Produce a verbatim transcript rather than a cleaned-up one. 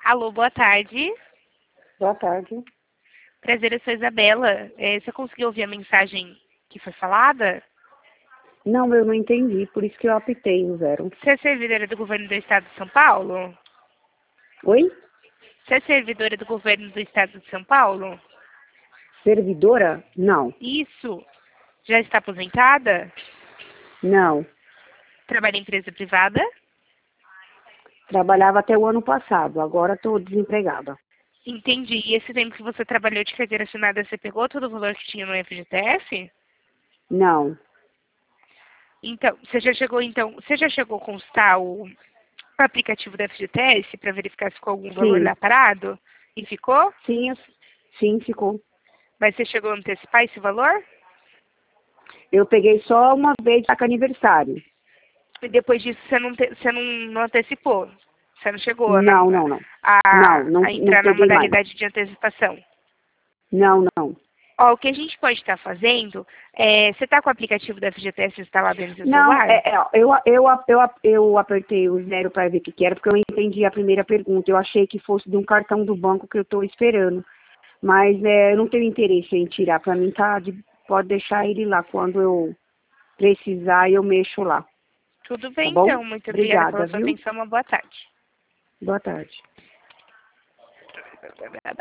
Alô, boa tarde. Boa tarde. Prazer, eu sou Isabela. É, você conseguiu ouvir a mensagem que foi falada? Não, eu não entendi, por isso que eu apitei o zero. Você é servidora do governo do estado de São Paulo? Oi? Você é servidora do governo do estado de São Paulo? Servidora? Não. Isso. Já está aposentada? Não. Trabalha em empresa privada? Trabalhava até o ano passado, agora estou desempregada. Entendi. E esse tempo que você trabalhou de carteira assinada, você pegou todo o valor que tinha no F G T S? Não. Então, você já chegou, então, você já chegou a constar o aplicativo da F G T S para verificar se ficou algum valor Sim. lá parado? E ficou? Sim, eu- sim, ficou. Mas você chegou a antecipar esse valor? Eu peguei só uma vez para aniversário. E depois disso você não, te, você não, não antecipou? Você não chegou na, Não, não, não. Não, a, não, a não entrar na peguei mais. modalidade de antecipação? Não, não. Ó, o que a gente pode estar fazendo, é, você está com o aplicativo da F G T S instalado aí no seu Não, celular? é, é, eu, eu, eu, eu apertei o zero para ver o que, que era, porque eu não entendi a primeira pergunta. Eu achei que fosse de um cartão do banco que eu estou esperando. Mas é, eu não tenho interesse em tirar. Para mim, tá, de- pode deixar ele lá. Quando eu precisar, eu mexo lá. Tudo Tá bem, bom? então. Muito obrigada pela Obrigada, sua viu? atenção. Uma boa tarde. Boa tarde.